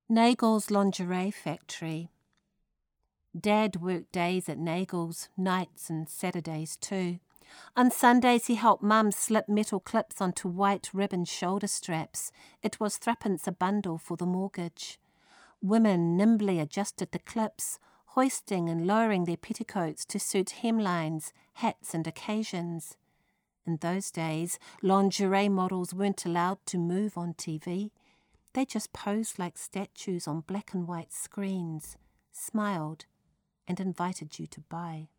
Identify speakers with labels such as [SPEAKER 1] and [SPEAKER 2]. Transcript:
[SPEAKER 1] Nagel's Lingerie Factory. Dad worked days at Nagel's, nights and Saturdays too. On Sundays he helped Mum slip metal clips onto white ribbon shoulder straps. It was threepence a bundle for the mortgage. Women nimbly adjusted the clips, hoisting and lowering their petticoats to suit hemlines, hats and occasions. In those days, lingerie models weren't allowed to move on TV. They just posed like statues on black and white screens, smiled, and invited you to buy.